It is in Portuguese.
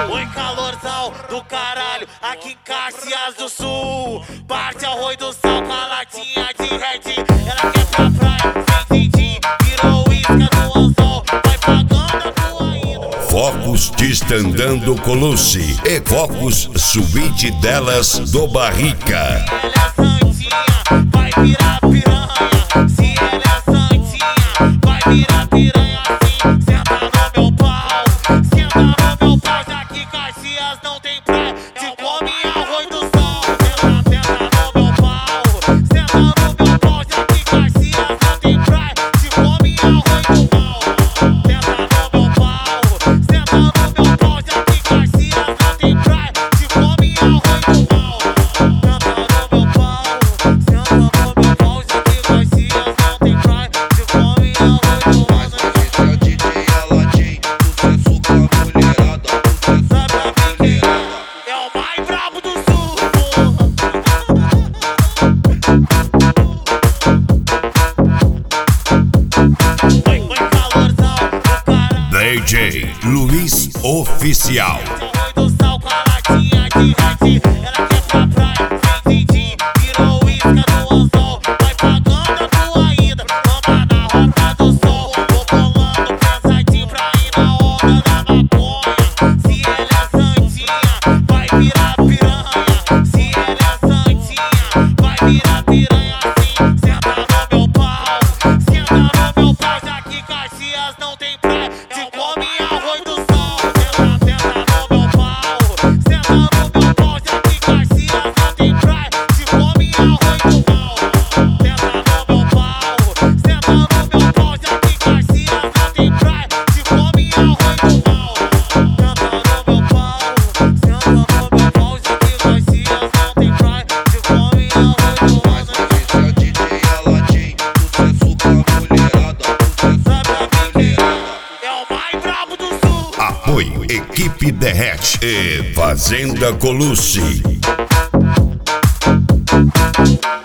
Oi, calorzão do caralho, aqui em Caxias do Sul. Parte Arroio do Sal com a latinha de Red. Ela quer pra praia, sem din-din, virou isca no anzol. Vai pagando a tua ainda. Focus Distandando Colucci e Focus Suíte delas do Barrica. Se ela é santinha, vai virar piranha. Se ela é santinha, vai virar piranha assim. Senta no meu pau, senta no meu pau. Já que Caxias não tem praia, te come Arroio do Sal. Senta no meu pau, senta no meu pau. Já que Caxias não tem praia, te come Arroio do Sal. Senta no meu pau, senta no meu pau. Já que Caxias não tem praia, te come Arroio do Sal. DJ Luiz Oficial. Arroio do Sal com a latinha de Red. Ela quer pra praia, sem din-din, virou isca no anzol. Vai pagando a tua ainda, lamba na Rota do Sol. Vou bolando pensadinho pra ir na onda da maconha. Se ela é santinha, vai virar piranha. Se ela é santinha, vai virar piranha assim. Senta no meu pau, senta no meu pau. Já que Caxias não tem praia, te come Arroio do Sal. Senta no meu pau, senta no meu pau. Já que Caxias não tem praia, te come Arroio do Sal. Senta no meu pau, senta no meu pau. Já que Caxias não tem praia, te come Arroio do Sal. Senta no meu pau, senta no meu pau. Já que Caxias não tem praia, te come Arroio do Sal. Esse é o DJ Aladim, sucesso com a mulherada, É o mais brabo do Sul. Apoio Equipe Derrete e Fazenda Colucci.